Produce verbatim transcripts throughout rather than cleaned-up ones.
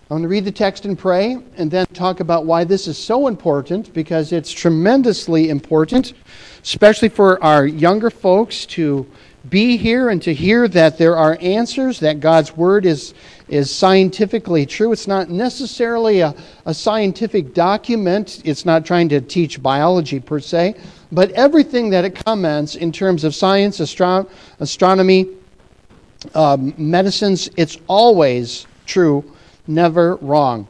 I'm going to read the text and pray, and then talk about why this is so important, because it's tremendously important, especially for our younger folks to be here and to hear that there are answers, that God's Word is, is scientifically true. It's not necessarily a, a scientific document. It's not trying to teach biology per se, but everything that it comments in terms of science, astro- astronomy, um, medicines, it's always true, never wrong.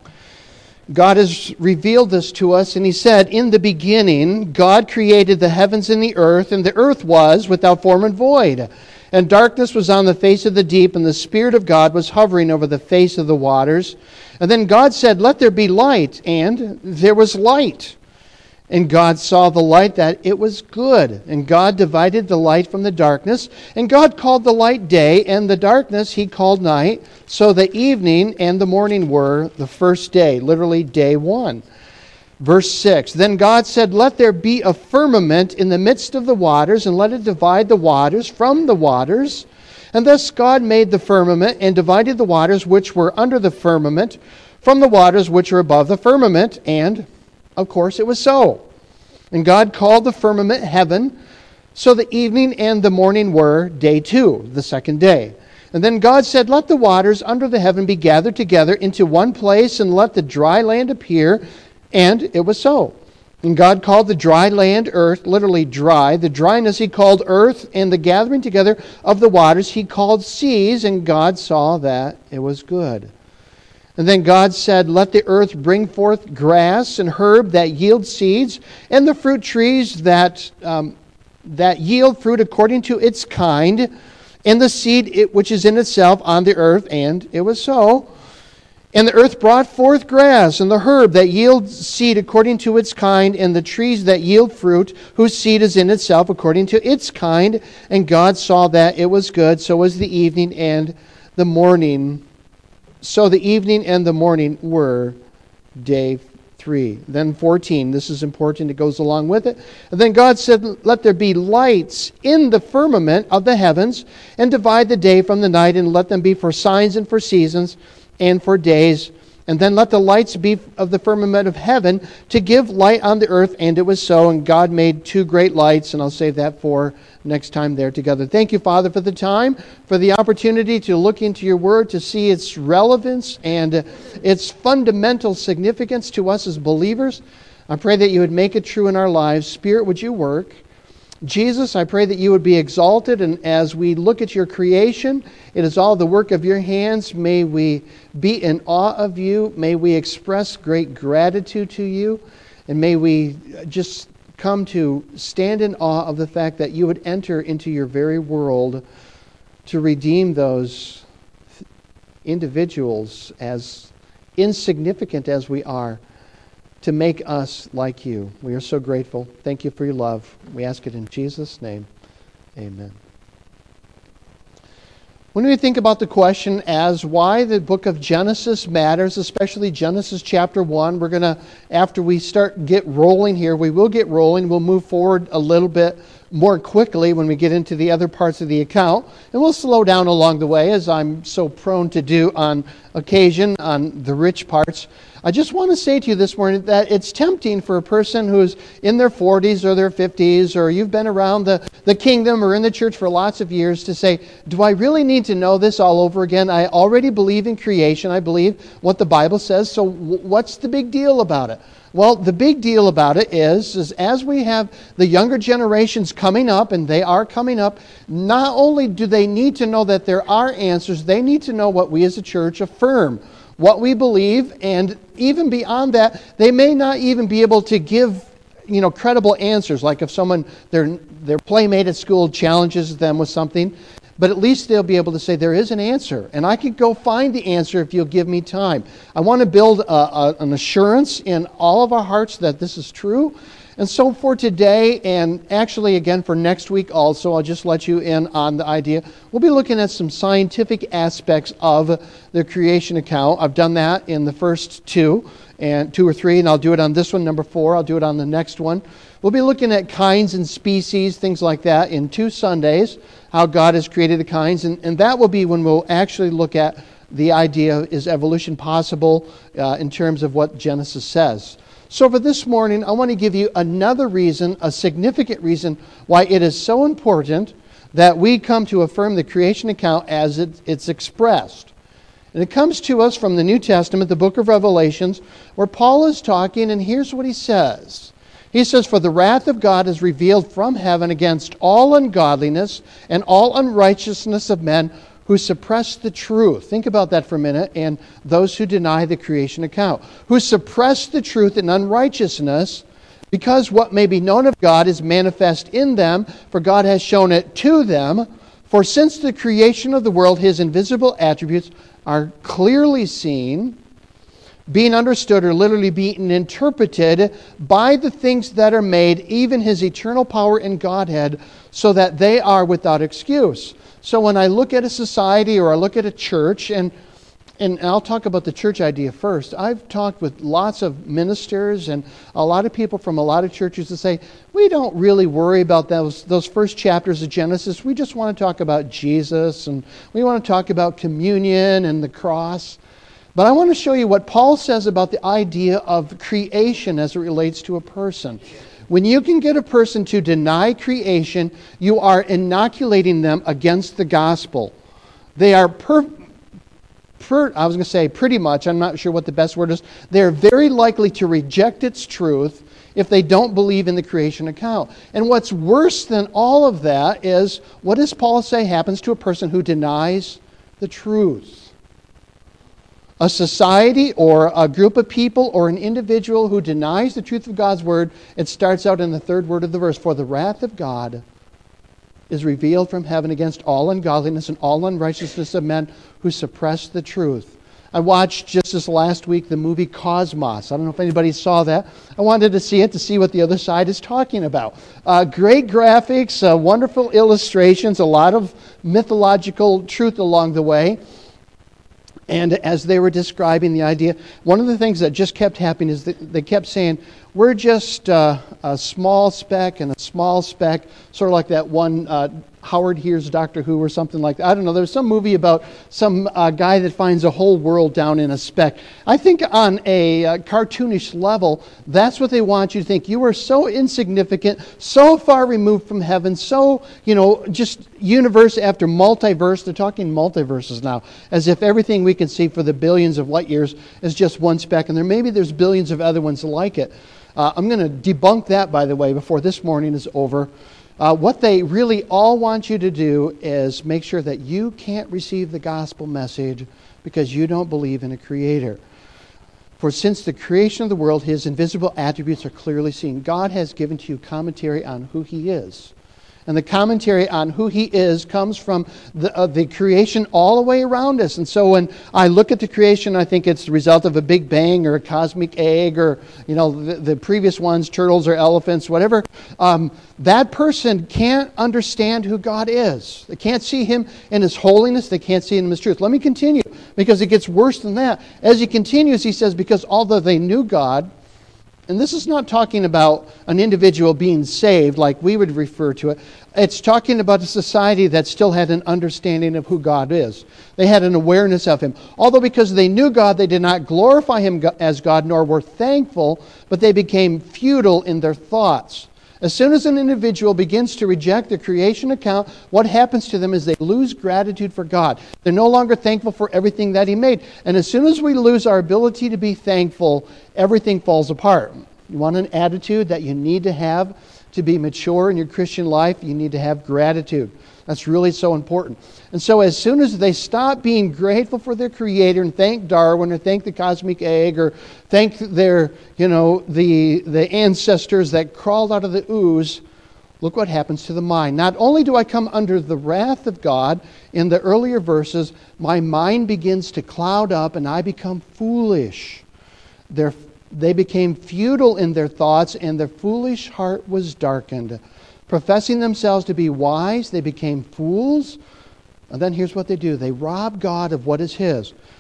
God has revealed this to us, and He said, "In the beginning, God created the heavens and the earth, and the earth was without form and void. And darkness was on the face of the deep, and the Spirit of God was hovering over the face of the waters. And then God said, 'Let there be light,' and there was light. And God saw the light that it was good. And God divided the light from the darkness. And God called the light day, and the darkness He called night. So the evening and the morning were the first day," literally day one. Verse six, "Then God said, 'Let there be a firmament in the midst of the waters, and let it divide the waters from the waters.' And thus God made the firmament, and divided the waters which were under the firmament from the waters which were above the firmament. And of course, it was so. And God called the firmament heaven. So the evening and the morning were day two, the second day. And then God said, 'Let the waters under the heaven be gathered together into one place, and let the dry land appear.' And it was so. And God called the dry land earth," literally dry. "The dryness He called earth, and the gathering together of the waters He called seas. And God saw that it was good. And then God said, 'Let the earth bring forth grass and herb that yield seeds, and the fruit trees that um, that yield fruit according to its kind, and the seed it, which is in itself on the earth.' And it was so. And the earth brought forth grass, and the herb that yields seed according to its kind, and the trees that yield fruit, whose seed is in itself according to its kind. And God saw that it was good. So was the evening and the morning. So the evening and the morning were day three." Then fourteen, this is important, it goes along with it. "And then God said, 'Let there be lights in the firmament of the heavens, and divide the day from the night, and let them be for signs and for seasons and for days. And then let the lights be of the firmament of heaven to give light on the earth.' And it was so. And God made two great lights." And I'll save that for next time there together. Thank you, Father, for the time, for the opportunity to look into your word, to see its relevance and its fundamental significance to us as believers. I pray that you would make it true in our lives. Spirit, would you work? Jesus, I pray that you would be exalted, and as we look at your creation, it is all the work of your hands. May we be in awe of you. May we express great gratitude to you, and may we just come to stand in awe of the fact that you would enter into your very world to redeem those individuals, as insignificant as we are, to make us like you. We are so grateful. Thank you for your love. We ask it in Jesus' name. Amen. When we think about the question as why the book of Genesis matters, especially Genesis chapter one, we're going to, after we start get rolling here, we will get rolling. We'll move forward a little bit more quickly when we get into the other parts of the account. And we'll slow down along the way, as I'm so prone to do on occasion on the rich parts. I just want to say to you this morning that it's tempting for a person who's in their forties or their fifties, or you've been around the, the kingdom or in the church for lots of years, to say, do I really need to know this all over again? I already believe in creation. I believe what the Bible says, so w- what's the big deal about it? Well, the big deal about it is, is as we have the younger generations coming up, and they are coming up, not only do they need to know that there are answers, they need to know what we as a church affirm, what we believe, and even beyond that, they may not even be able to give, you know, credible answers. Like if someone, their their playmate at school challenges them with something, but at least they'll be able to say, there is an answer, and I could go find the answer if you'll give me time. I want to build a, a, an assurance in all of our hearts that this is true. And so for today, and actually again for next week also, I'll just let you in on the idea. We'll be looking at some scientific aspects of the creation account. I've done that in the first two, and two or three, and I'll do it on this one, number four. I'll do it on the next one. We'll be looking at kinds and species, things like that, in two Sundays, how God has created the kinds. And, and that will be when we'll actually look at the idea, is evolution possible uh, in terms of what Genesis says. So for this morning, I want to give you another reason, a significant reason, why it is so important that we come to affirm the creation account as it, it's expressed. And it comes to us from the New Testament, the book of Revelations, where Paul is talking, and here's what he says. He says, "For the wrath of God is revealed from heaven against all ungodliness and all unrighteousness of men who suppress the truth." Think about that for a minute. "And those who deny the creation account, who suppress the truth in unrighteousness, because what may be known of God is manifest in them, for God has shown it to them. For since the creation of the world, His invisible attributes are clearly seen, being understood," or literally being interpreted, "by the things that are made, even His eternal power and Godhead, so that they are without excuse." So when I look at a society or I look at a church, and and I'll talk about the church idea first. I've talked with lots of ministers and a lot of people from a lot of churches that say, we don't really worry about those, those first chapters of Genesis. We just want to talk about Jesus, and we want to talk about communion and the cross. But I want to show you what Paul says about the idea of creation as it relates to a person. When you can get a person to deny creation, you are inoculating them against the gospel. They are, per, per, I was going to say pretty much, I'm not sure what the best word is, they are very likely to reject its truth if they don't believe in the creation account. And what's worse than all of that is, what does Paul say happens to a person who denies the truth? A society or a group of people or an individual who denies the truth of God's word, it starts out in the third word of the verse, "For the wrath of God is revealed from heaven against all ungodliness and all unrighteousness of men who suppress the truth." I watched just this last week the movie Cosmos. I don't know if anybody saw that. I wanted to see it to see what the other side is talking about. Uh, great graphics, uh, wonderful illustrations, a lot of mythological truth along the way. And as they were describing the idea, one of the things that just kept happening is that they kept saying, we're just uh, a small speck and a small speck, sort of like that one uh, Howard Hears Doctor Who or something like that. I don't know. There's some movie about some uh, guy that finds a whole world down in a speck. I think on a uh, cartoonish level, that's what they want you to think. You are so insignificant, so far removed from heaven, so, you know, just universe after multiverse. They're talking multiverses now, as if everything we can see for the billions of light years is just one speck, and there maybe there's billions of other ones like it. Uh, I'm going to debunk that, by the way, before this morning is over. Uh, what they really all want you to do is make sure that you can't receive the gospel message because you don't believe in a creator. For since the creation of the world, His invisible attributes are clearly seen. God has given to you commentary on who He is. And the commentary on who He is comes from the, uh, the creation all the way around us. And so when I look at the creation, I think it's the result of a big bang or a cosmic egg or, you know, the, the previous ones, turtles or elephants, whatever. Um, that person can't understand who God is. They can't see Him in His holiness. They can't see Him in His truth. Let me continue, because it gets worse than that. As he continues, he says, because although they knew God, and this is not talking about an individual being saved like we would refer to it. It's talking about a society that still had an understanding of who God is. They had an awareness of Him. Although because they knew God, they did not glorify Him as God, nor were thankful, but they became futile in their thoughts. As soon as an individual begins to reject the creation account, what happens to them is they lose gratitude for God. They're no longer thankful for everything that He made. And as soon as we lose our ability to be thankful, everything falls apart. You want an attitude that you need to have to be mature in your Christian life? You need to have gratitude. That's really so important. And so as soon as they stop being grateful for their Creator and thank Darwin or thank the cosmic egg or thank their, you know, the, the ancestors that crawled out of the ooze, look what happens to the mind. Not only do I come under the wrath of God in the earlier verses, my mind begins to cloud up and I become foolish. They're, they became futile in their thoughts and their foolish heart was darkened. Professing themselves to be wise, they became fools. And then here's what they do. They rob God of what is His.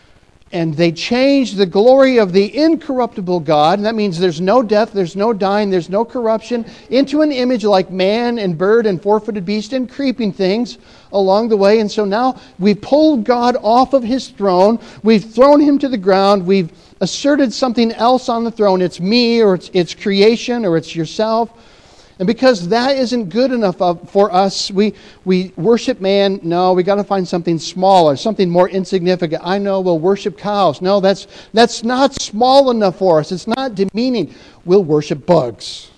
And they changed the glory of the incorruptible God, and that means there's no death, there's no dying, there's no corruption, into an image like man and bird and four-footed beast and creeping things along the way. And so now we've pulled God off of his throne, we've thrown him to the ground, we've asserted something else on the throne. It's me, or it's, it's creation, or it's yourself. And because that isn't good enough for us, we, we worship man. No, we got to find something smaller, something more insignificant. I know we'll worship cows. No, that's, that's not small enough for us. It's not demeaning. We'll worship bugs.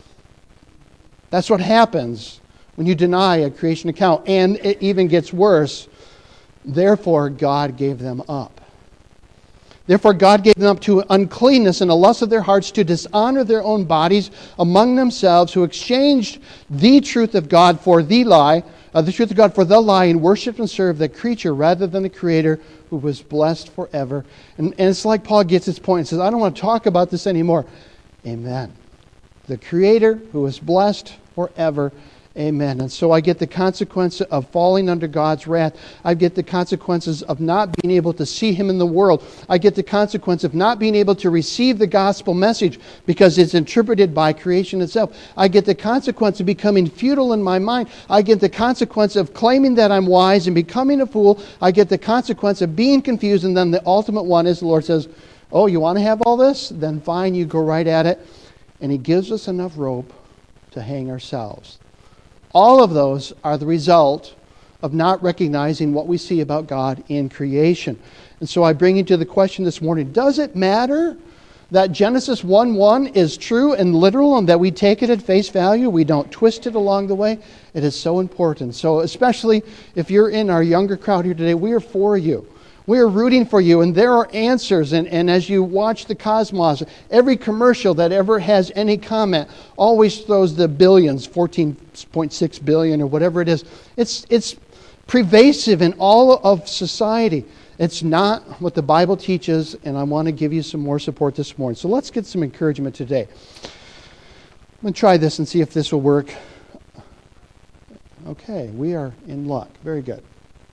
That's what happens when you deny a creation account. And it even gets worse. Therefore, God gave them up. Therefore, God gave them up to uncleanness and a lust of their hearts to dishonor their own bodies among themselves, who exchanged the truth of God for the lie, uh, the truth of God for the lie, and worshipped and served the creature rather than the Creator, who was blessed forever. And, and it's like Paul gets his point and says, I don't want to talk about this anymore. Amen. The Creator who is blessed forever. Amen. And so I get the consequence of falling under God's wrath. I get the consequences of not being able to see him in the world. I get the consequence of not being able to receive the gospel message because it's interpreted by creation itself. I get the consequence of becoming futile in my mind. I get the consequence of claiming that I'm wise and becoming a fool. I get the consequence of being confused. And then the ultimate one is the Lord says, oh, you want to have all this? Then fine, you go right at it. And he gives us enough rope to hang ourselves. All of those are the result of not recognizing what we see about God in creation. And so I bring you to the question this morning, does it matter that Genesis one one is true and literal and that we take it at face value? We don't twist it along the way. It is so important. So especially if you're in our younger crowd here today, we are for you. We are rooting for you, and there are answers. And, and as you watch the cosmos, every commercial that ever has any comment always throws the billions, fourteen point six billion or whatever it is. It's, it's pervasive in all of society. It's not what the Bible teaches, and I want to give you some more support this morning. So let's get some encouragement today. I'm going to try this and see if this will work. Okay, we are in luck. Very good.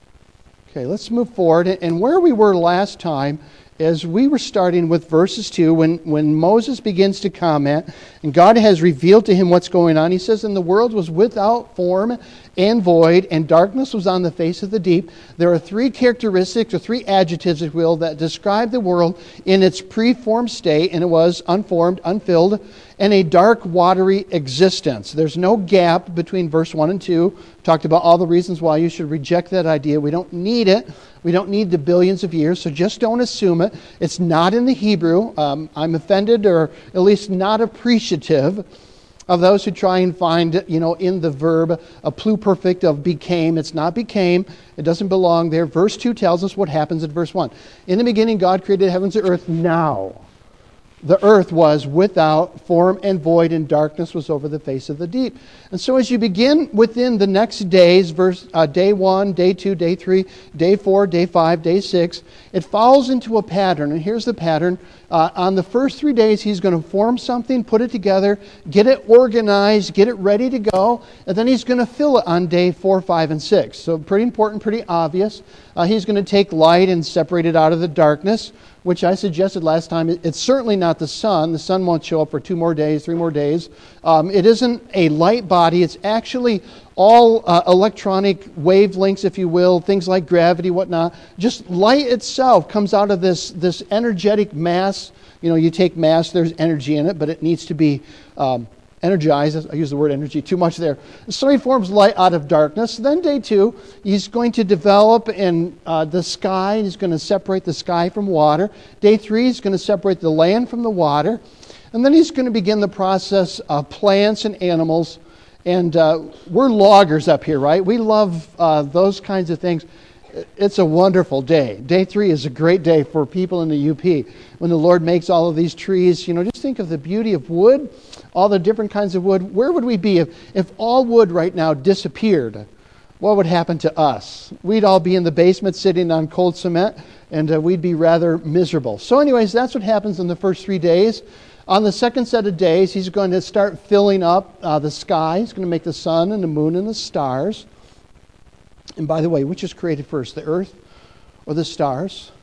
Okay, let's move forward. And where we were last time is we were starting with verses two when, when Moses begins to comment and God has revealed to him what's going on. He says, and the world was without form and void, and darkness was on the face of the deep. There are three characteristics, or three adjectives, if you will, that describe the world in its preformed state, and it was unformed, unfilled, and a dark, watery existence. There's no gap between verse one and two. Talked about all the reasons why you should reject that idea. We don't need it. We don't need the billions of years, so just don't assume it. It's not in the Hebrew. Um, I'm offended, or at least not appreciative, of those who try and find, you know, in the verb a pluperfect of became. It's not became. It doesn't belong there. Verse two tells us what happens in verse one. In the beginning, God created the heavens and earth. Now the earth was without form and void, and darkness was over the face of the deep. And so as you begin within the next days, verse uh, day one, day two, day three, day four, day five, day six, it falls into a pattern. And here's the pattern. Uh, on the first three days, he's going to form something, put it together, get it organized, get it ready to go, and then he's going to fill it on day four, five, and six. So pretty important, pretty obvious. Uh, he's going to take light and separate it out of the darkness, which I suggested last time. It's certainly not the sun. The sun won't show up for two more days, three more days. Um, it isn't a light body. It's actually all uh, electronic wavelengths, if you will, things like gravity, whatnot. Just light itself comes out of this, this energetic mass. You know, you take mass, there's energy in it, but it needs to be um, energized. I use the word energy too much there. So he forms light out of darkness. Then day two, he's going to develop in uh, the sky. He's going to separate the sky from water. Day three, he's going to separate the land from the water. And then he's going to begin the process of plants and animals. And uh, we're loggers up here, right? We love uh, those kinds of things. It's a wonderful day. Day three is a great day for people in the U P. When the Lord makes all of these trees, you know, just think of the beauty of wood, all the different kinds of wood. Where would we be if, if all wood right now disappeared? What would happen to us? We'd all be in the basement sitting on cold cement, and uh, we'd be rather miserable. So anyways, that's what happens in the first three days. On the second set of days, he's going to start filling up uh, the sky. He's going to make the sun and the moon and the stars. And by the way, which is created first, the earth or the stars?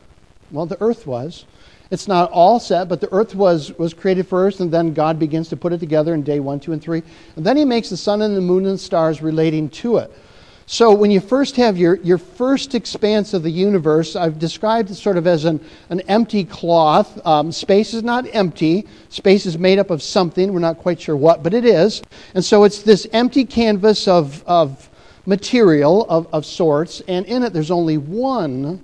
Well, the earth was. It's not all set, but the earth was, was created first, and then God begins to put it together in day one, two, and three. And then he makes the sun and the moon and the stars relating to it. So when you first have your, your first expanse of the universe, I've described it sort of as an, an empty cloth. Um, space is not empty. Space is made up of something. We're not quite sure what, but it is. And so it's this empty canvas of, of material of, of sorts, and in it there's only one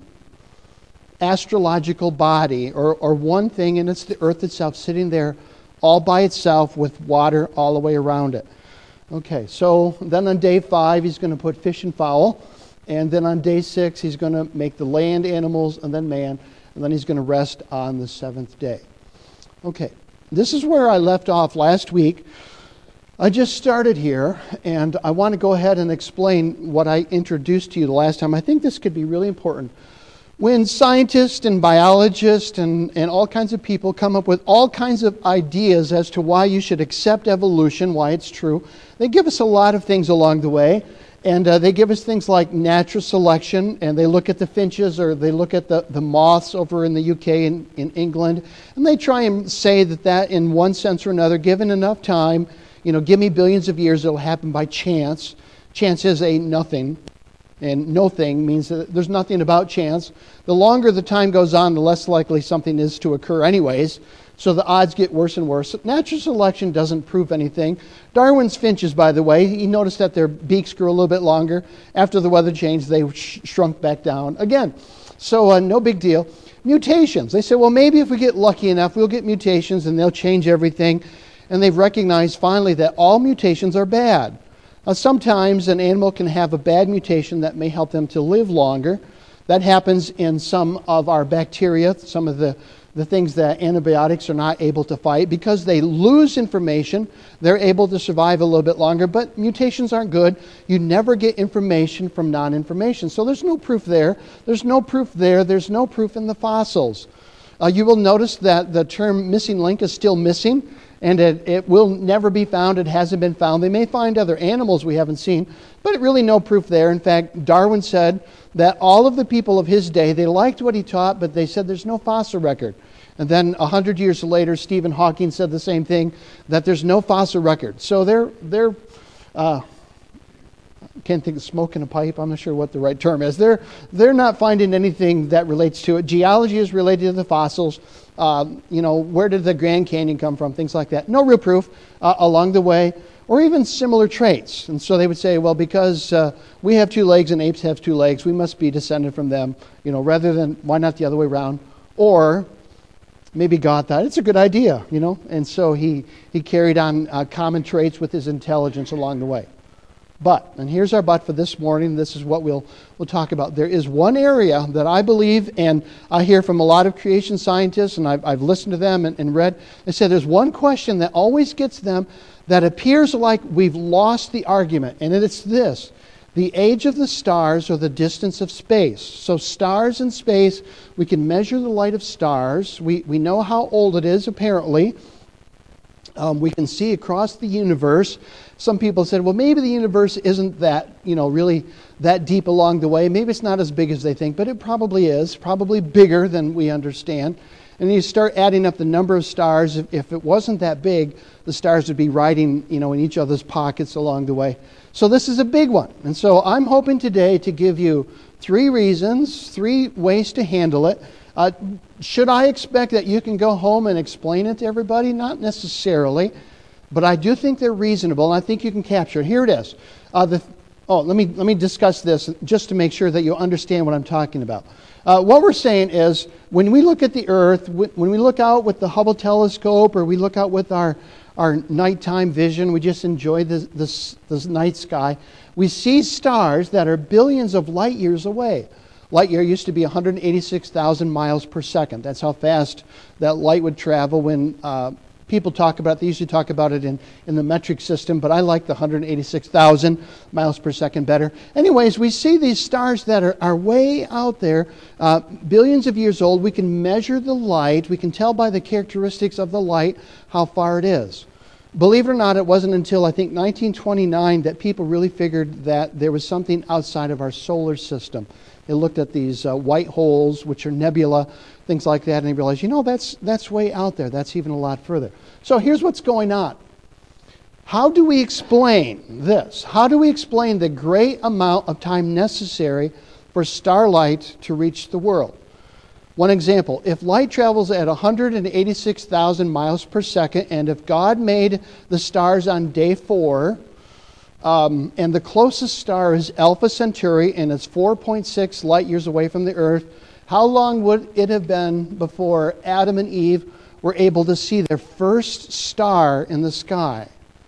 astrological body, or, or one thing, and it's the earth itself sitting there all by itself with water all the way around it. Okay, so then on day five he's going to put fish and fowl, and then on day six he's going to make the land animals and then man, and then he's going to rest on the seventh day. Okay, this is where I left off last week. I just started here, and I want to go ahead and explain what I introduced to you the last time. I think this could be really important. When scientists and biologists and, and all kinds of people come up with all kinds of ideas as to why you should accept evolution, why it's true, they give us a lot of things along the way. And uh, they give us things like natural selection, and they look at the finches, or they look at the, the moths over in the U K and in England, and they try and say that that in one sense or another, given enough time, you know, give me billions of years, it'll happen by chance. Chance is a nothing. And no thing means that there's nothing about chance. The longer the time goes on, the less likely something is to occur anyways. So the odds get worse and worse. Natural selection doesn't prove anything. Darwin's finches, by the way, he noticed that their beaks grew a little bit longer. After the weather changed, they sh- shrunk back down again. So uh, no big deal. Mutations. They say, well, maybe if we get lucky enough, we'll get mutations and they'll change everything. And they've recognized finally that all mutations are bad. Uh, sometimes an animal can have a bad mutation that may help them to live longer. That happens in some of our bacteria, some of the, the things that antibiotics are not able to fight. Because they lose information, they're able to survive a little bit longer, but mutations aren't good. You never get information from non-information. So there's no proof there. There's no proof there. There's no proof in the fossils. Uh, you will notice that the term missing link is still missing. And it, it will never be found. It hasn't been found. They may find other animals we haven't seen, but really no proof there. In fact, Darwin said that all of the people of his day, they liked what he taught, but they said there's no fossil record. And then a hundred years later, Stephen Hawking said the same thing, that there's no fossil record. So they're, they're uh, can't think of smoking a pipe. I'm not sure what the right term is. They're, they're not finding anything that relates to it. Geology is related to the fossils. Um, you know, where did the Grand Canyon come from? Things like that. No real proof uh, along the way, or even similar traits. And so they would say, well, because uh, we have two legs and apes have two legs, we must be descended from them. You know, rather than, why not the other way around? Or maybe God thought it's a good idea, you know, and so he, he carried on uh, common traits with his intelligence along the way. But, and here's our but for this morning, this is what we'll we'll talk about. There is one area that I believe, and I hear from a lot of creation scientists, and I've, I've listened to them and, and read, they say there's one question that always gets them that appears like we've lost the argument, and it's this: the age of the stars or the distance of space. So stars in space, we can measure the light of stars. We, we know how old it is, apparently. Um, we can see across the universe. Some people said, well, maybe the universe isn't that, you know, really that deep along the way. Maybe it's not as big as they think, but it probably is, probably bigger than we understand. And you start adding up the number of stars. If, if it wasn't that big, the stars would be riding, you know, in each other's pockets along the way. So this is a big one. And so I'm hoping today to give you three reasons, three ways to handle it. Uh, should I expect that you can go home and explain it to everybody? Not necessarily, but I do think they're reasonable, and I think you can capture it. Here it is. Uh, the, oh, let me let me discuss this just to make sure that you understand what I'm talking about. Uh, what we're saying is, when we look at the Earth, when we look out with the Hubble telescope, or we look out with our our nighttime vision, we just enjoy the this this night sky. We see stars that are billions of light years away. Light year used to be one hundred eighty-six thousand miles per second. That's how fast that light would travel. When uh, people talk about it, they usually talk about it in, in the metric system, but I like the one hundred eighty-six thousand miles per second better. Anyways, we see these stars that are, are way out there, uh, billions of years old. We can measure the light. We can tell by the characteristics of the light how far it is. Believe it or not, it wasn't until I think nineteen twenty-nine that people really figured that there was something outside of our solar system. They looked at these uh, white holes, which are nebula, things like that, and they realized, you know, that's that's way out there. That's even a lot further. So here's what's going on. How do we explain this? How do we explain the great amount of time necessary for starlight to reach the world? One example, if light travels at one hundred eighty-six thousand miles per second, and if God made the stars on day four, um, and the closest star is Alpha Centauri, and it's four point six light years away from the Earth, how long would it have been before Adam and Eve were able to see their first star in the sky?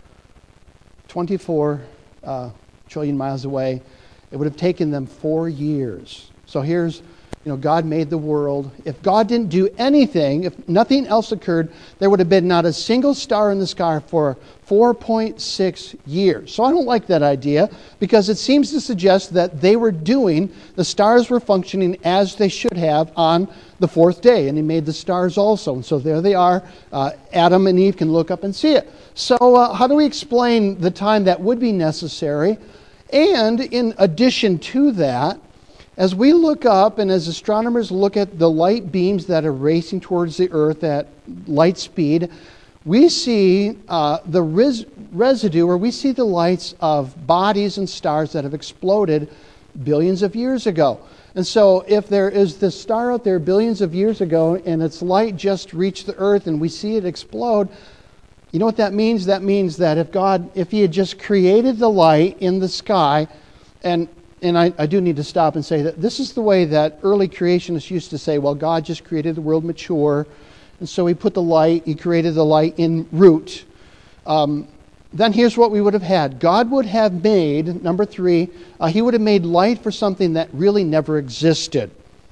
twenty-four uh, trillion miles away. It would have taken them four years. So here's, you know, God made the world. If God didn't do anything, if nothing else occurred, there would have been not a single star in the sky for four point six years. So I don't like that idea, because it seems to suggest that they were doing, the stars were functioning as they should have on the fourth day. And He made the stars also. And so there they are. Uh, Adam and Eve can look up and see it. So uh, how do we explain the time that would be necessary? And in addition to that, as we look up and as astronomers look at the light beams that are racing towards the Earth at light speed, we see uh, the res- residue, or we see the lights of bodies and stars that have exploded billions of years ago. And so if there is this star out there billions of years ago and its light just reached the Earth and we see it explode, you know what that means? That means that if God, if He had just created the light in the sky, and And I, I do need to stop and say that this is the way that early creationists used to say, well, God just created the world mature, and so He put the light, He created the light in root. Um, then here's what we would have had. God would have made, number three, uh, He would have made light for something that really never existed.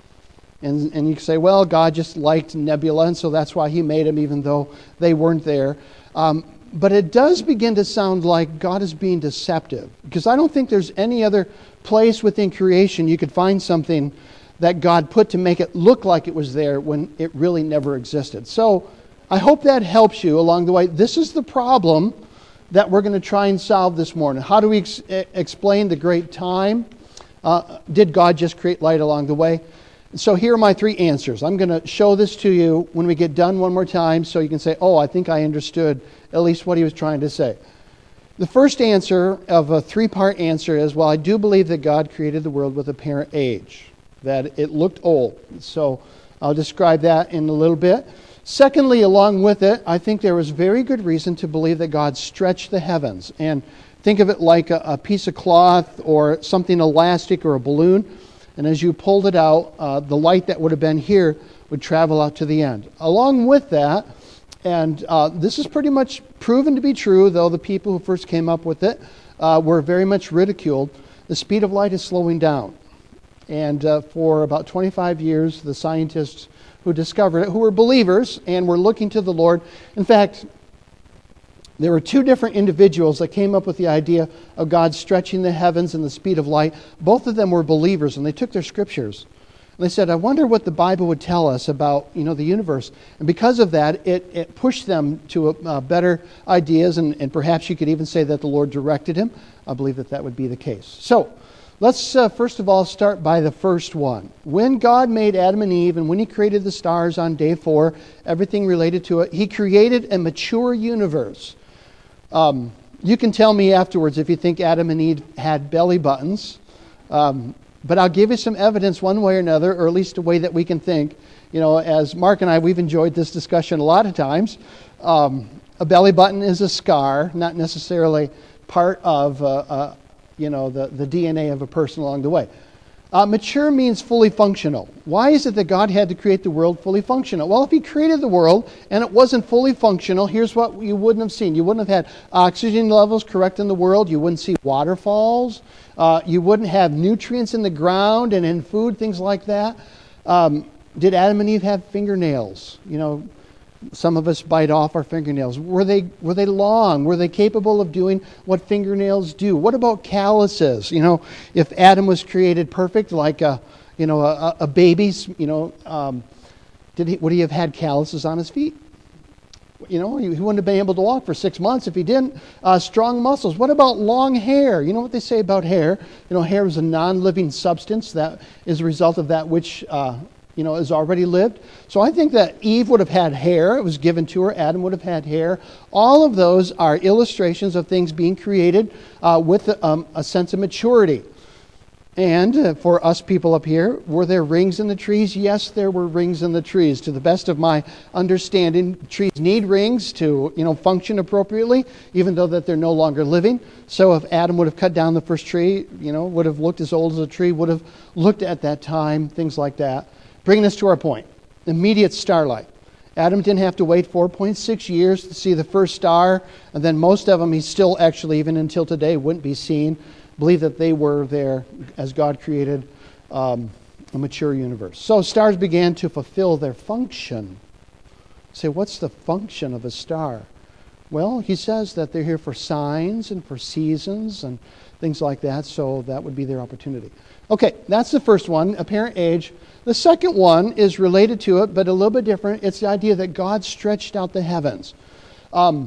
And, and you can say, well, God just liked nebula, and so that's why He made them, even though they weren't there. Um, But it does begin to sound like God is being deceptive, because I don't think there's any other place within creation you could find something that God put to make it look like it was there when it really never existed. So I hope that helps you along the way. This is the problem that we're going to try and solve this morning. How do we ex- explain the great time? Uh, did God just create light along the way? So here are my three answers. I'm going to show this to you when we get done one more time so you can say, oh, I think I understood at least what he was trying to say. The first answer of a three-part answer is, well, I do believe that God created the world with apparent age, that it looked old. So I'll describe that in a little bit. Secondly, along with it, I think there was very good reason to believe that God stretched the heavens. And think of it like a, a piece of cloth or something elastic or a balloon. And as you pulled it out, uh, the light that would have been here would travel out to the end. Along with that, and uh, this is pretty much proven to be true, though the people who first came up with it uh, were very much ridiculed, the speed of light is slowing down. And uh, for about twenty-five years, the scientists who discovered it, who were believers and were looking to the Lord, in fact, there were two different individuals that came up with the idea of God stretching the heavens and the speed of light. Both of them were believers, and they took their scriptures. And they said, I wonder what the Bible would tell us about, you know, the universe. And because of that, it, it pushed them to uh, better ideas, and, and perhaps you could even say that the Lord directed him. I believe that that would be the case. So, let's uh, first of all start by the first one. When God made Adam and Eve, and when He created the stars on day four, everything related to it, He created a mature universe. Um, you can tell me afterwards if you think Adam and Eve had belly buttons. Um, but I'll give you some evidence one way or another, or at least a way that we can think. You know, as Mark and I, we've enjoyed this discussion a lot of times. Um, a belly button is a scar, not necessarily part of, uh, uh, you know, the, the D N A of a person along the way. Uh, mature means fully functional. Why is it that God had to create the world fully functional? Well, if He created the world and it wasn't fully functional, here's what you wouldn't have seen. You wouldn't have had oxygen levels correct in the world. You wouldn't see waterfalls. Uh, you wouldn't have nutrients in the ground and in food, things like that. Um, did Adam and Eve have fingernails? You know, some of us bite off our fingernails. Were they were they long? Were they capable of doing what fingernails do? What about calluses? You know, if Adam was created perfect, like a you know a, a baby's, you know, um, did he would he have had calluses on his feet? You know, he wouldn't have been able to walk for six months if he didn't. Uh, strong muscles. What about long hair? You know what they say about hair? You know, hair is a non-living substance that is a result of that which, uh, you know, is already lived. So I think that Eve would have had hair. It was given to her. Adam would have had hair. All of those are illustrations of things being created uh, with um, a sense of maturity. And uh, for us people up here, were there rings in the trees? Yes, there were rings in the trees. To the best of my understanding, trees need rings to, you know, function appropriately, even though that they're no longer living. So if Adam would have cut down the first tree, you know, would have looked as old as a tree, would have looked at that time, things like that. Bringing us to our point, immediate starlight. Adam didn't have to wait four point six years to see the first star, and then most of them he still actually, even until today, wouldn't be seen. Believe that they were there as God created um, a mature universe. So stars began to fulfill their function. Say, what's the function of a star? Well, he says that they're here for signs and for seasons and things like that, so that would be their opportunity. Okay, that's the first one, apparent age. The second one is related to it, but a little bit different. It's the idea that God stretched out the heavens. Um,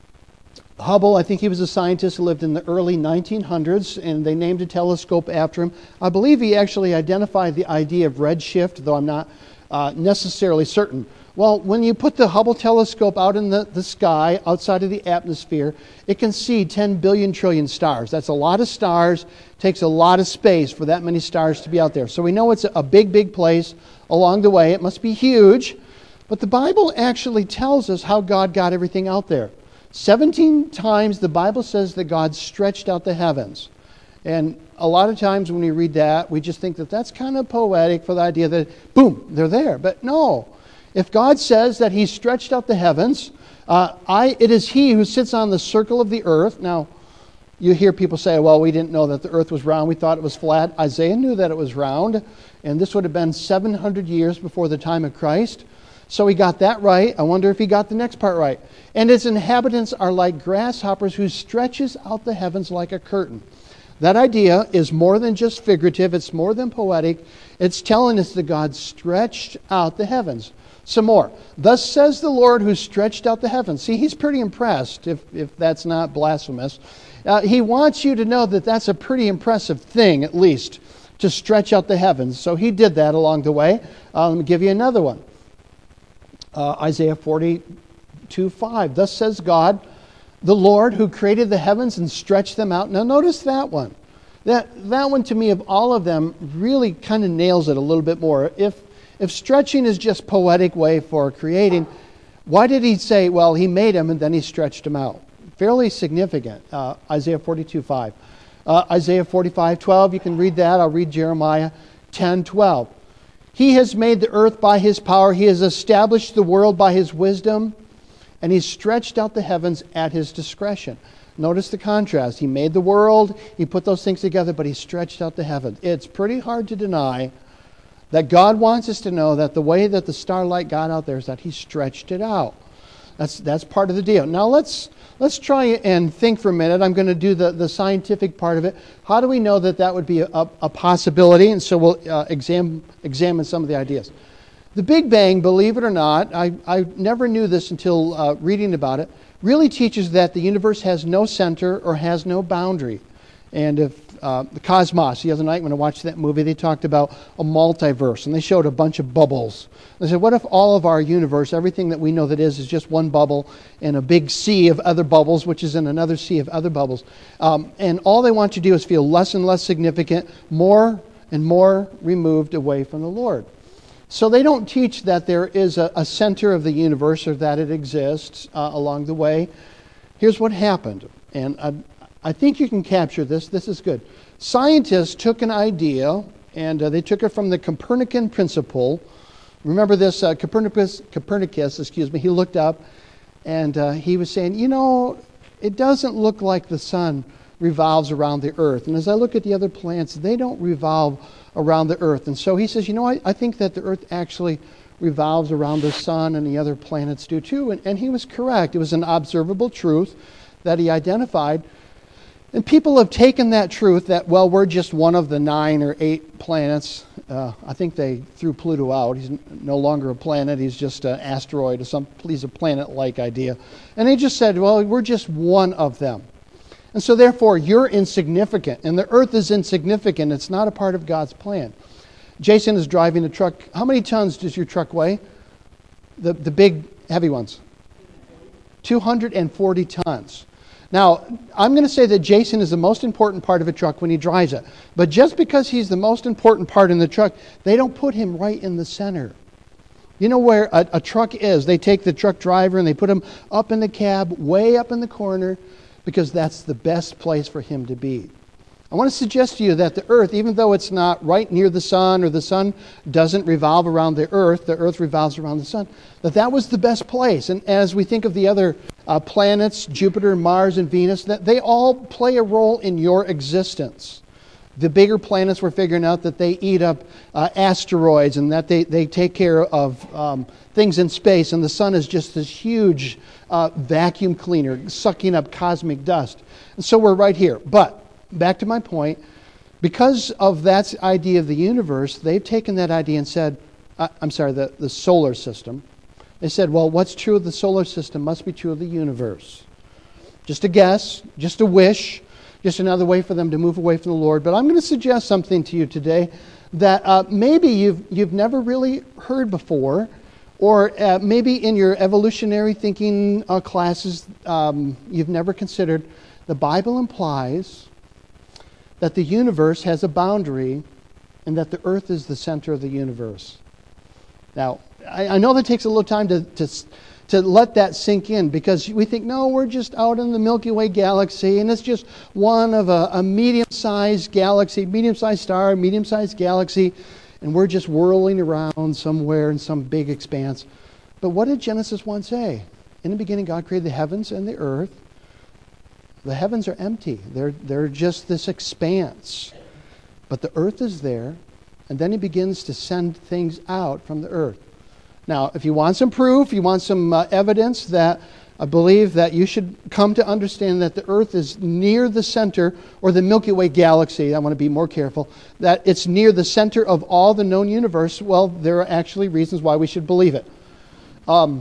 Hubble, I think he was a scientist who lived in the early nineteen hundreds, and they named a telescope after him. I believe he actually identified the idea of redshift, though I'm not uh, necessarily certain. Well, when you put the Hubble telescope out in the, the sky, outside of the atmosphere, it can see ten billion trillion stars. That's a lot of stars. It takes a lot of space for that many stars to be out there. So we know it's a big, big place along the way. It must be huge. But the Bible actually tells us how God got everything out there. seventeen times the Bible says that God stretched out the heavens. And a lot of times when we read that, we just think that that's kind of poetic for the idea that, boom, they're there. But no. If God says that he stretched out the heavens, uh, I, it is he who sits on the circle of the earth. Now, you hear people say, well, we didn't know that the earth was round. We thought it was flat. Isaiah knew that it was round. And this would have been seven hundred years before the time of Christ. So he got that right. I wonder if he got the next part right. And its inhabitants are like grasshoppers who stretches out the heavens like a curtain. That idea is more than just figurative. It's more than poetic. It's telling us that God stretched out the heavens. Some more. Thus says the Lord who stretched out the heavens. See, he's pretty impressed, if, if that's not blasphemous. Uh, he wants you to know that that's a pretty impressive thing, at least, to stretch out the heavens. So he did that along the way. Uh, let me give you another one. Uh, Isaiah forty-two five. Thus says God, the Lord who created the heavens and stretched them out. Now notice that one. That, that one to me, of all of them, really kind of nails it a little bit more. If If stretching is just poetic way for creating, why did he say, well, he made them and then he stretched them out? Fairly significant. Uh, Isaiah forty-two five. Uh, Isaiah forty-five twelve, you can read that. I'll read Jeremiah ten twelve. He has made the earth by his power. He has established the world by his wisdom. And he stretched out the heavens at his discretion. Notice the contrast. He made the world. He put those things together, but he stretched out the heavens. It's pretty hard to deny that God wants us to know that the way that the starlight got out there is that he stretched it out. That's that's part of the deal. Now let's let's try and think for a minute. I'm going to do the, the scientific part of it. How do we know that that would be a, a possibility? And so we'll uh, exam, examine some of the ideas. The Big Bang, believe it or not, I, I never knew this until uh, reading about it, really teaches that the universe has no center or has no boundary. And if uh, the Cosmos, the other night when I watched that movie, they talked about a multiverse, and they showed a bunch of bubbles. They said, what if all of our universe, everything that we know that is, is just one bubble in a big sea of other bubbles, which is in another sea of other bubbles. Um, and all they want to do is feel less and less significant, more and more removed away from the Lord. So they don't teach that there is a, a center of the universe or that it exists uh, along the way. Here's what happened. And I, I think you can capture this. This is good. Scientists took an idea, and uh, they took it from the Copernican principle. Remember this, uh, Copernicus, Copernicus, excuse me, he looked up, and uh, he was saying, you know, it doesn't look like the sun revolves around the earth. And as I look at the other planets, they don't revolve around the earth. And so he says, you know, I, I think that the earth actually revolves around the sun, and the other planets do too. And, and he was correct. It was an observable truth that he identified. And people have taken that truth that, well, we're just one of the nine or eight planets Uh, I think they threw Pluto out. He's n- no longer a planet. He's just an asteroid or some. He's a planet-like idea. And they just said, well, we're just one of them. And so therefore, you're insignificant. And the earth is insignificant. It's not a part of God's plan. Jason is driving a truck. How many tons does your truck weigh? The, the big, heavy ones? two hundred forty tons. Now, I'm going to say that Jason is the most important part of a truck when he drives it. But just because he's the most important part in the truck, they don't put him right in the center. You know where a, a truck is? They take the truck driver and they put him up in the cab, way up in the corner, because that's the best place for him to be. I want to suggest to you that the earth, even though it's not right near the sun, or the sun doesn't revolve around the earth, the earth revolves around the sun, that that was the best place. And as we think of the other uh, planets, Jupiter, Mars, and Venus, that they all play a role in your existence. The bigger planets, we're figuring out that they eat up uh, asteroids, and that they, they take care of um, things in space. And the sun is just this huge uh, vacuum cleaner, sucking up cosmic dust. And so we're right here. But back to my point, because of that idea of the universe, they've taken that idea and said, uh, I'm sorry, the, the solar system. They said, well, what's true of the solar system must be true of the universe. Just a guess, just a wish, just another way for them to move away from the Lord. But I'm going to suggest something to you today that uh, maybe you've, you've never really heard before, or uh, maybe in your evolutionary thinking uh, classes um, you've never considered. The Bible implies that the universe has a boundary and that the earth is the center of the universe. Now, I, I know that takes a little time to, to, to let that sink in, because we think, no, we're just out in the Milky Way galaxy, and it's just one of a, a medium-sized galaxy, medium-sized star, medium-sized galaxy, and we're just whirling around somewhere in some big expanse. But what did Genesis one say? In the beginning, God created the heavens and the earth. The heavens are empty. They're, they're just this expanse. But the earth is there, and then he begins to send things out from the earth. Now, if you want some proof, you want some uh, evidence, that I believe that you should come to understand that the earth is near the center, or the Milky Way galaxy, I want to be more careful, that it's near the center of all the known universe. Well, there are actually reasons why we should believe it. Um,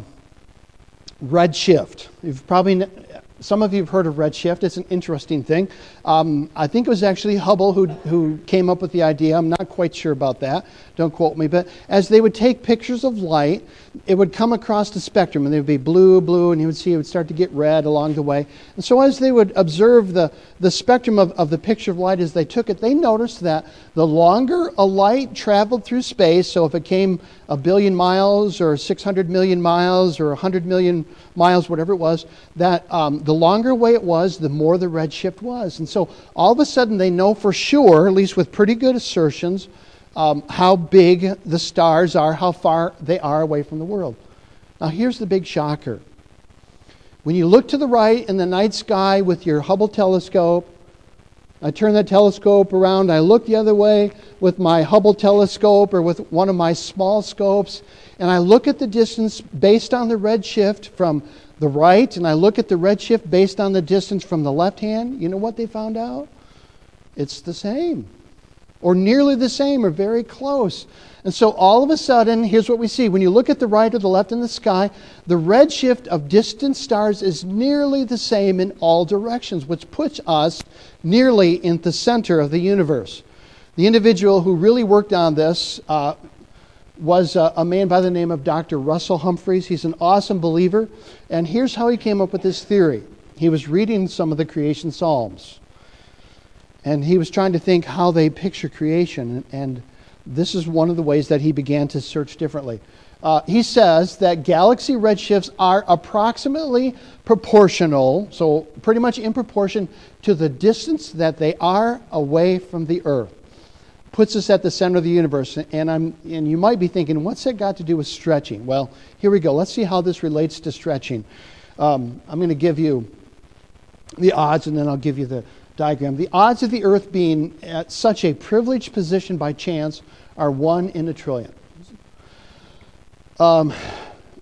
redshift. You've probably... Some of you have heard of redshift. It's an interesting thing. Um, I think it was actually Hubble who who came up with the idea. I'm not quite sure about that. Don't quote me. But as they would take pictures of light, it would come across the spectrum, and they would be blue, blue, and you would see it would start to get red along the way. And so as they would observe the, the spectrum of, of the picture of light as they took it, they noticed that the longer a light traveled through space, so if it came a billion miles or six hundred million miles or one hundred million miles, whatever it was, that um, the longer away it was, the more the redshift was. And so all of a sudden they know for sure, at least with pretty good assertions, um, how big the stars are, how far they are away from the world. Now here's the big shocker. When you look to the right in the night sky with your Hubble telescope, I turn that telescope around, I look the other way with my Hubble telescope or with one of my small scopes, and I look at the distance based on the redshift from the right, and I look at the redshift based on the distance from the left hand. You know what they found out? It's the same, or nearly the same, or very close. And so all of a sudden, here's what we see. When you look at the right or the left in the sky, the redshift of distant stars is nearly the same in all directions, which puts us nearly in the center of the universe. The individual who really worked on this uh, was uh, a man by the name of Doctor Russell Humphreys. He's an awesome believer. And here's how he came up with this theory. He was reading some of the creation psalms, and he was trying to think how they picture creation. And this is one of the ways that he began to search differently. Uh, he says that galaxy redshifts are approximately proportional, so pretty much in proportion to the distance that they are away from the Earth. Puts us at the center of the universe. And I'm and you might be thinking, what's that got to do with stretching? Well, here we go. Let's see how this relates to stretching. Um, I'm going to give you the odds, and then I'll give you the diagram. The odds of the Earth being at such a privileged position by chance are one in a trillion. Um,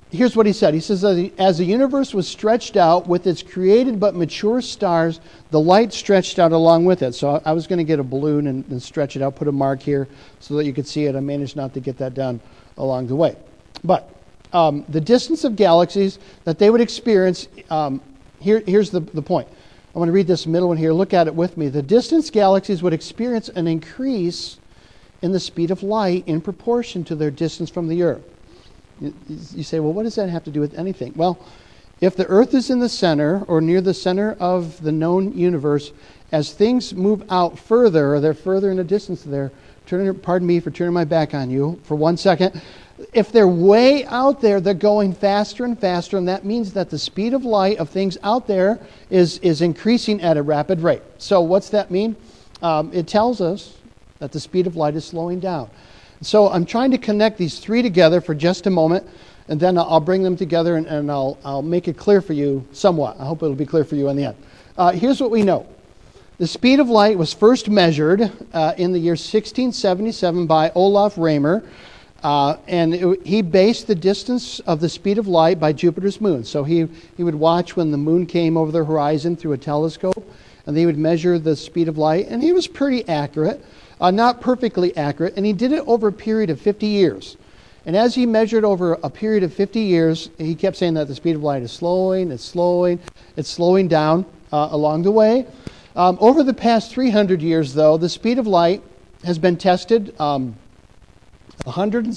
here's what he said. He says, as the universe was stretched out with its created but mature stars, the light stretched out along with it. So I was going to get a balloon and, and stretch it out, put a mark here so that you could see it. I managed not to get that done along the way. But um, the distance of galaxies that they would experience, um, here, here's the, the point. I'm going to read this middle one here. Look at it with me. The distance galaxies would experience an increase in the speed of light in proportion to their distance from the Earth. You, you say, well, what does that have to do with anything? Well, if the Earth is in the center or near the center of the known universe, as things move out further, or they're further in the distance there, turn, pardon me for turning my back on you for one second. If they're way out there, they're going faster and faster, and that means that the speed of light of things out there is, is increasing at a rapid rate. So what's that mean? Um, it tells us that the speed of light is slowing down. So I'm trying to connect these three together for just a moment, and then I'll bring them together and, and I'll, I'll make it clear for you somewhat. I hope it'll be clear for you in the end. Uh, here's what we know. The speed of light was first measured uh, in the year sixteen seventy-seven by Olaf Raymer, uh, and it, he based the distance of the speed of light by Jupiter's moon. So he, he would watch when the moon came over the horizon through a telescope, and they would measure the speed of light, and he was pretty accurate. Uh, not perfectly accurate, and he did it over a period of fifty years. And as he measured over a period of fifty years, he kept saying that the speed of light is slowing, it's slowing, it's slowing down uh, along the way. Um, over the past three hundred years, though, the speed of light has been tested um, one hundred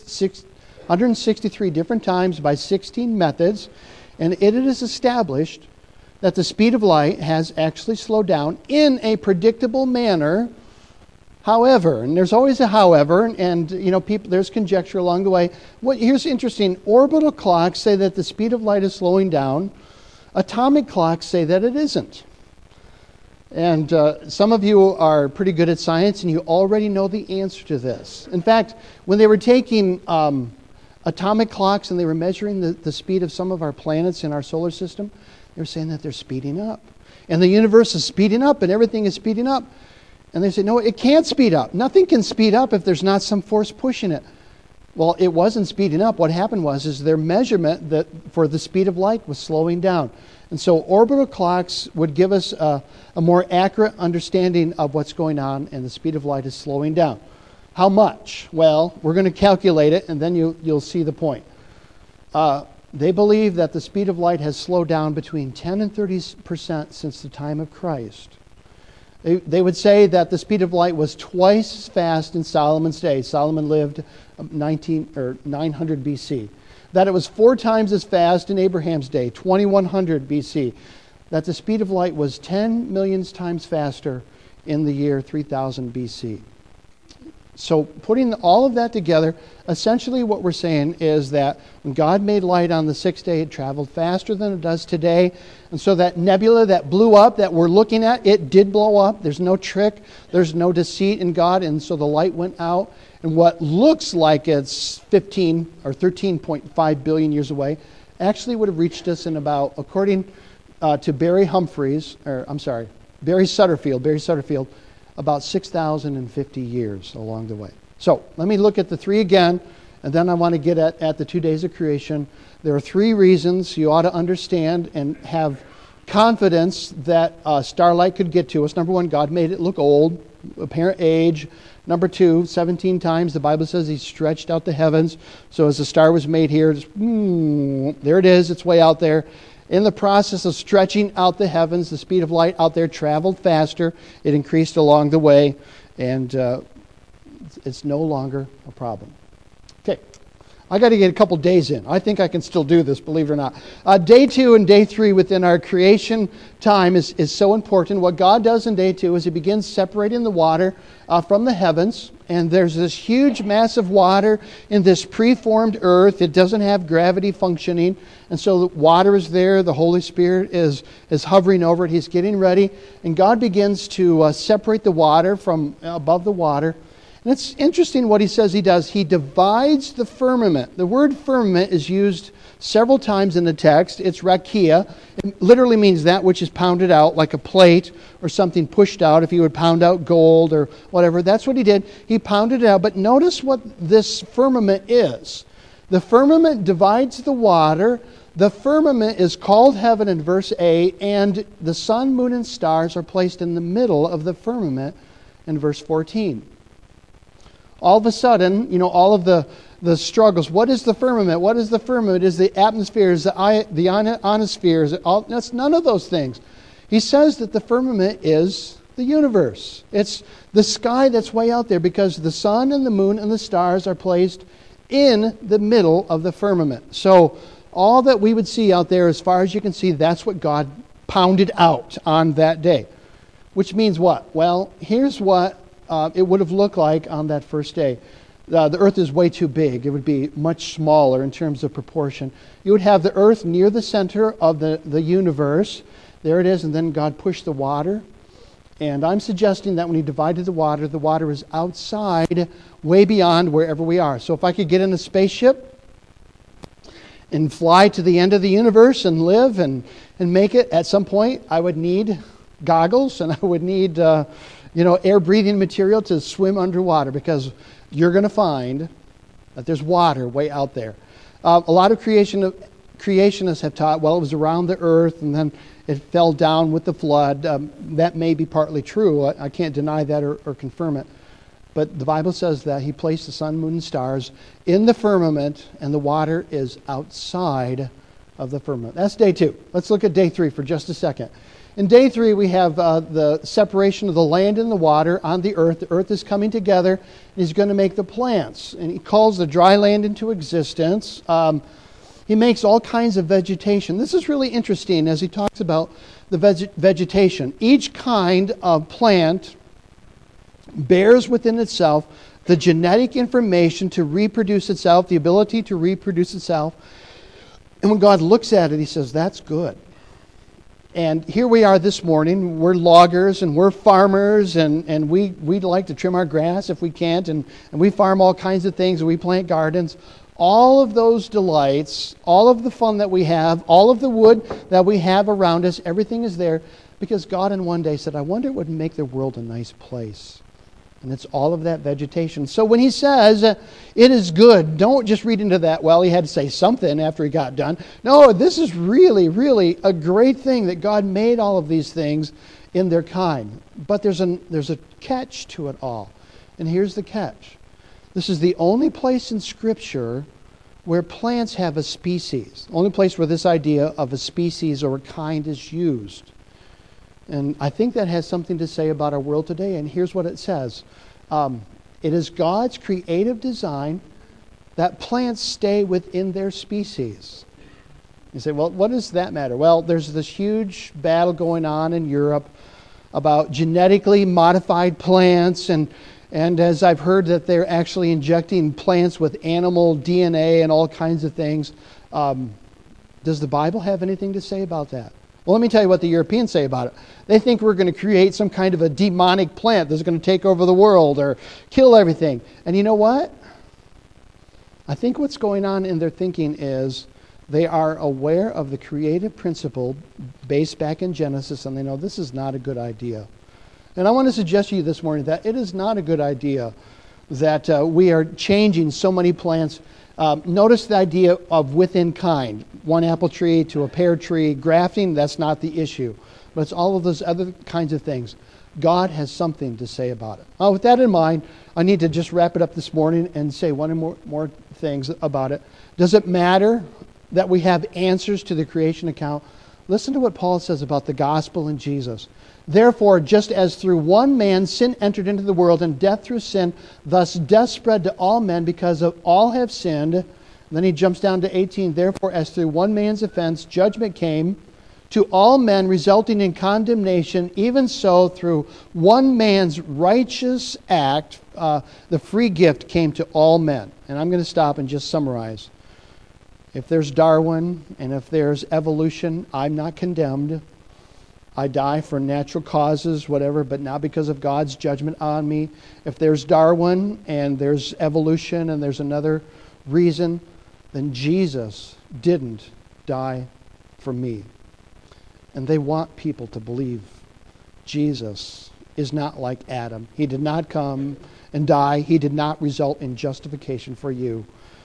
sixty-three different times by sixteen methods, and it is established that the speed of light has actually slowed down in a predictable manner. However, and there's always a however, and you know, people, there's conjecture along the way. What here's interesting: orbital clocks say that the speed of light is slowing down. Atomic clocks say that it isn't. And uh, some of you are pretty good at science, and you already know the answer to this. In fact, when they were taking um, atomic clocks and they were measuring the, the speed of some of our planets in our solar system, they were saying that they're speeding up, and the universe is speeding up, and everything is speeding up. And they say, no, it can't speed up. Nothing can speed up if there's not some force pushing it. Well, it wasn't speeding up. What happened was is their measurement that for the speed of light was slowing down. And so orbital clocks would give us a, a more accurate understanding of what's going on, and the speed of light is slowing down. How much? Well, we're going to calculate it, and then you, you'll see the point. Uh, they believe that the speed of light has slowed down between ten and thirty percent since the time of Christ. They, they would say that the speed of light was twice as fast in Solomon's day. Solomon lived nineteen or nine hundred B C. That it was four times as fast in Abraham's day, twenty-one hundred B C. That the speed of light was ten million times faster in the year three thousand B C. So putting all of that together, essentially what we're saying is that when God made light on the sixth day, it traveled faster than it does today. And so that nebula that blew up that we're looking at, it did blow up. There's no trick. There's no deceit in God. And so the light went out. And what looks like it's fifteen or thirteen point five billion years away actually would have reached us in about, according uh, to Barry Humphreys, or I'm sorry, Barry Sutterfield, Barry Sutterfield, about six thousand fifty years along the way. So let me look at the three again, and then I want to get at, at the two days of creation. There are three reasons you ought to understand and have confidence that uh, starlight could get to us. Number one, God made it look old, apparent age. Number two, seventeen times the Bible says He stretched out the heavens. So as the star was made here, just, mm, there it is, it's way out there. In the process of stretching out the heavens, the speed of light out there traveled faster. It increased along the way, and uh, it's no longer a problem. Okay, I got to get a couple days in. I think I can still do this, believe it or not. Uh, day two and day three within our creation time is, is so important. What God does in day two is He begins separating the water uh, from the heavens. And there's this huge mass of water in this preformed earth. It doesn't have gravity functioning. And so the water is there. The Holy Spirit is, is hovering over it. He's getting ready. And God begins to uh, separate the water from above the water. And it's interesting what He says He does. He divides the firmament. The word firmament is used several times in the text. It's rakia. It literally means that which is pounded out, like a plate or something pushed out. If you would pound out gold or whatever, that's what He did. He pounded it out. But notice what this firmament is. The firmament divides the water. The firmament is called heaven in verse eight, and the sun, moon, and stars are placed in the middle of the firmament in verse fourteen. All of a sudden, you know, all of the, the struggles. What is the firmament? What is the firmament? Is the atmosphere? Is the, I, the ionosphere? Is it all? That's none of those things. He says that the firmament is the universe. It's the sky that's way out there, because the sun and the moon and the stars are placed in the middle of the firmament. So all that we would see out there, as far as you can see, that's what God pounded out on that day. Which means what? Well, here's what uh, it would have looked like on that first day. Uh, the earth is way too big. It would be much smaller in terms of proportion. You would have the earth near the center of the, the universe. There it is, and then God pushed the water. And I'm suggesting that when he divided the water, the water is outside, way beyond wherever we are. So if I could get in a spaceship and fly to the end of the universe and live and, and make it, at some point I would need goggles, and I would need uh, you know, air-breathing material to swim underwater, because you're going to find that there's water way out there. Uh, a lot of creation, creationists have taught, well, it was around the earth and then it fell down with the flood. Um, that may be partly true. I, I can't deny that or, or confirm it. But the Bible says that he placed the sun, moon, and stars in the firmament, and the water is outside of the firmament. That's day two. Let's look at day three for just a second. In day three, we have uh, the separation of the land and the water on the earth. The earth is coming together, and he's going to make the plants. And he calls the dry land into existence. Um, he makes all kinds of vegetation. This is really interesting as he talks about the veg- vegetation. Each kind of plant bears within itself the genetic information to reproduce itself, the ability to reproduce itself. And when God looks at it, he says, that's good. And here we are this morning. We're loggers and we're farmers, and, and we, we'd like to trim our grass if we can't, and, and we farm all kinds of things, and we plant gardens. All of those delights, all of the fun that we have, all of the wood that we have around us, everything is there because God in one day said, I wonder what would make the world a nice place. And it's all of that vegetation. So when he says, uh, it is good, don't just read into that, well, he had to say something after he got done. No, this is really, really a great thing that God made all of these things in their kind. But there's, an, there's a catch to it all. And here's the catch. This is the only place in Scripture where plants have a species. Only place where this idea of a species or a kind is used. And I think that has something to say about our world today. And here's what it says. Um, it is God's creative design that plants stay within their species. You say, well, what does that matter? Well, there's this huge battle going on in Europe about genetically modified plants. And, and as I've heard that they're actually injecting plants with animal D N A and all kinds of things. Um, does the Bible have anything to say about that? Well, let me tell you what the Europeans say about it. They think we're going to create some kind of a demonic plant that's going to take over the world or kill everything. And you know what? I think what's going on in their thinking is they are aware of the creative principle based back in Genesis, and they know this is not a good idea. And I want to suggest to you this morning that it is not a good idea that uh, we are changing so many plants. Um, notice the idea of within kind. One apple tree to a pear tree. Grafting, that's not the issue. But it's all of those other kinds of things. God has something to say about it. Uh, with that in mind, I need to just wrap it up this morning and say one or more, more things about it. Does it matter that we have answers to the creation account? Listen to what Paul says about the gospel and Jesus. Therefore, just as through one man sin entered into the world, and death through sin, thus death spread to all men because of all have sinned. And then he jumps down to eighteen. Therefore, as through one man's offense judgment came to all men, resulting in condemnation, even so through one man's righteous act, uh, the free gift came to all men. And I'm going to stop and just summarize. If there's Darwin and if there's evolution, I'm not condemned. I die for natural causes, whatever, but not because of God's judgment on me. If there's Darwin and there's evolution and there's another reason, then Jesus didn't die for me. And they want people to believe Jesus is not like Adam. He did not come and die. He did not result in justification for you.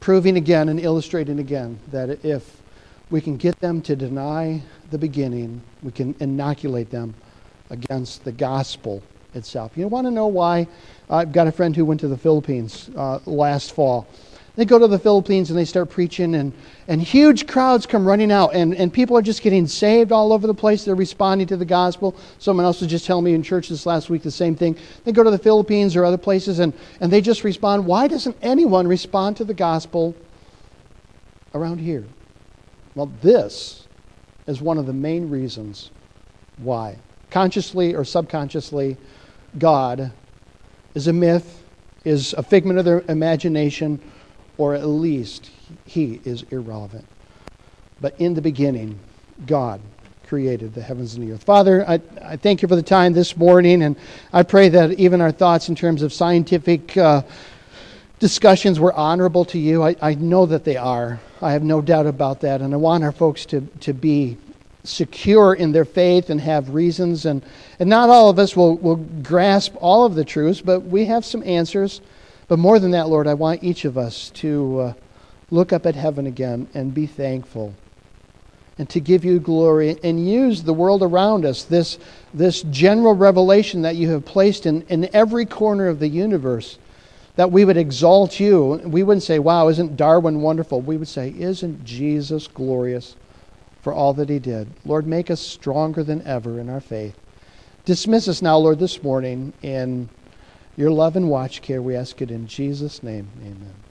proving again and illustrating again that if we can get them to deny the beginning, we can inoculate them against the gospel itself. You want to know why? I've got a friend who went to the Philippines uh, last fall. They go to the Philippines and they start preaching, and, and huge crowds come running out, and, and people are just getting saved all over the place. They're responding to the gospel. Someone else was just telling me in church this last week the same thing. They go to the Philippines or other places, and, and they just respond. Why doesn't anyone respond to the gospel around here? Well, this is one of the main reasons why. Consciously or subconsciously, God is a myth, is a figment of their imagination, or at least he is irrelevant. But in the beginning, God created the heavens and the earth. Father, I, I thank you for the time this morning, and I pray that even our thoughts in terms of scientific uh, discussions were honorable to you. I, I know that they are. I have no doubt about that, and I want our folks to, to be secure in their faith and have reasons. And, and not all of us will, will grasp all of the truths, but we have some answers. But more than that, Lord, I want each of us to uh, look up at heaven again and be thankful and to give you glory and use the world around us, this, this general revelation that you have placed in, in every corner of the universe, that we would exalt you. We wouldn't say, wow, isn't Darwin wonderful? We would say, isn't Jesus glorious for all that he did? Lord, make us stronger than ever in our faith. Dismiss us now, Lord, this morning in your love and watch care. We ask it in Jesus' name. Amen.